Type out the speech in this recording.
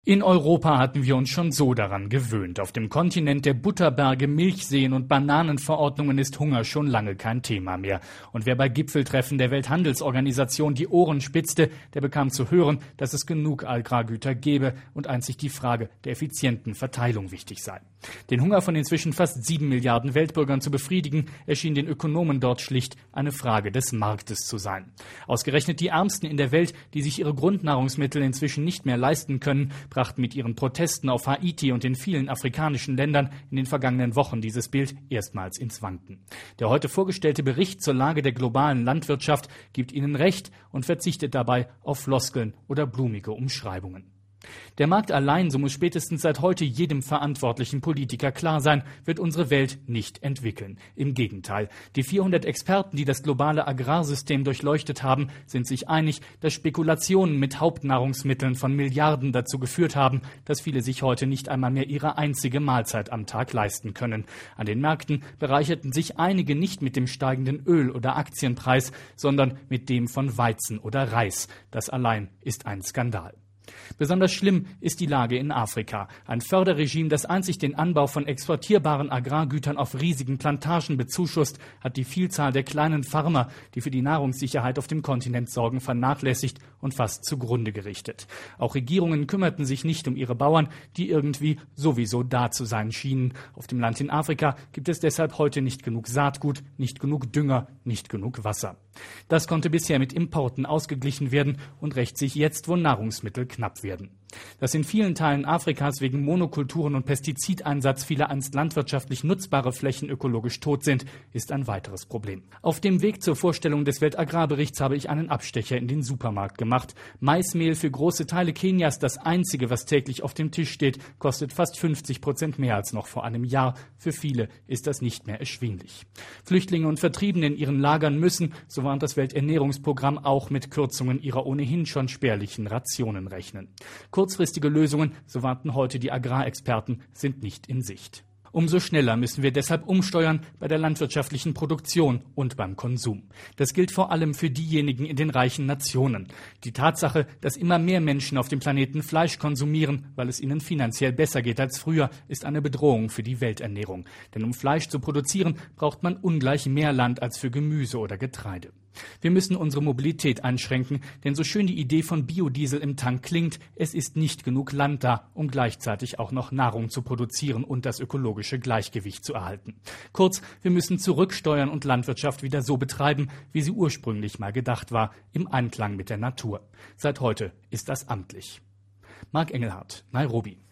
In Europa hatten wir uns schon so daran gewöhnt. Auf dem Kontinent der Butterberge, Milchseen und Bananenverordnungen ist Hunger schon lange kein Thema mehr. Und wer bei Gipfeltreffen der Welthandelsorganisation die Ohren spitzte, der bekam zu hören, dass es genug Agrargüter gebe und einzig die Frage der effizienten Verteilung wichtig sei. Den Hunger von inzwischen fast 7 Milliarden Weltbürgern zu befriedigen, erschien den Ökonomen dort schlicht eine Frage des Marktes zu sein. Ausgerechnet die Ärmsten in der Welt, die sich ihre Grundnahrungsmittel inzwischen nicht mehr leisten können, brachten mit ihren Protesten auf Haiti und in vielen afrikanischen Ländern in den vergangenen Wochen dieses Bild erstmals ins Wanken. Der heute vorgestellte Bericht zur Lage der globalen Landwirtschaft gibt ihnen Recht und verzichtet dabei auf Floskeln oder blumige Umschreibungen. Der Markt allein, so muss spätestens seit heute jedem verantwortlichen Politiker klar sein, wird unsere Welt nicht entwickeln. Im Gegenteil. Die 400 Experten, die das globale Agrarsystem durchleuchtet haben, sind sich einig, dass Spekulationen mit Hauptnahrungsmitteln von Milliarden dazu geführt haben, dass viele sich heute nicht einmal mehr ihre einzige Mahlzeit am Tag leisten können. An den Märkten bereicherten sich einige nicht mit dem steigenden Öl- oder Aktienpreis, sondern mit dem von Weizen oder Reis. Das allein ist ein Skandal. Besonders schlimm ist die Lage in Afrika. Ein Förderregime, das einzig den Anbau von exportierbaren Agrargütern auf riesigen Plantagen bezuschusst, hat die Vielzahl der kleinen Farmer, die für die Nahrungssicherheit auf dem Kontinent sorgen, vernachlässigt und fast zugrunde gerichtet. Auch Regierungen kümmerten sich nicht um ihre Bauern, die irgendwie sowieso da zu sein schienen. Auf dem Land in Afrika gibt es deshalb heute nicht genug Saatgut, nicht genug Dünger, nicht genug Wasser. Das konnte bisher mit Importen ausgeglichen werden und rächt sich jetzt, wo Nahrungsmittel knapp werden. Dass in vielen Teilen Afrikas wegen Monokulturen und Pestizideinsatz viele einst landwirtschaftlich nutzbare Flächen ökologisch tot sind, ist ein weiteres Problem. Auf dem Weg zur Vorstellung des Weltagrarberichts habe ich einen Abstecher in den Supermarkt gemacht. Maismehl für große Teile Kenias, das einzige, was täglich auf dem Tisch steht, kostet fast 50% mehr als noch vor einem Jahr. Für viele ist das nicht mehr erschwinglich. Flüchtlinge und Vertriebene in ihren Lagern müssen, so warnt das Welternährungsprogramm, auch mit Kürzungen ihrer ohnehin schon spärlichen Rationen rechnen. Kurzfristige Lösungen, so warnten heute die Agrarexperten, sind nicht in Sicht. Umso schneller müssen wir deshalb umsteuern bei der landwirtschaftlichen Produktion und beim Konsum. Das gilt vor allem für diejenigen in den reichen Nationen. Die Tatsache, dass immer mehr Menschen auf dem Planeten Fleisch konsumieren, weil es ihnen finanziell besser geht als früher, ist eine Bedrohung für die Welternährung. Denn um Fleisch zu produzieren, braucht man ungleich mehr Land als für Gemüse oder Getreide. Wir müssen unsere Mobilität einschränken, denn so schön die Idee von Biodiesel im Tank klingt, es ist nicht genug Land da, um gleichzeitig auch noch Nahrung zu produzieren und das ökologische Gleichgewicht zu erhalten. Kurz, wir müssen zurücksteuern und Landwirtschaft wieder so betreiben, wie sie ursprünglich mal gedacht war, im Einklang mit der Natur. Seit heute ist das amtlich. Marc Engelhardt, Nairobi.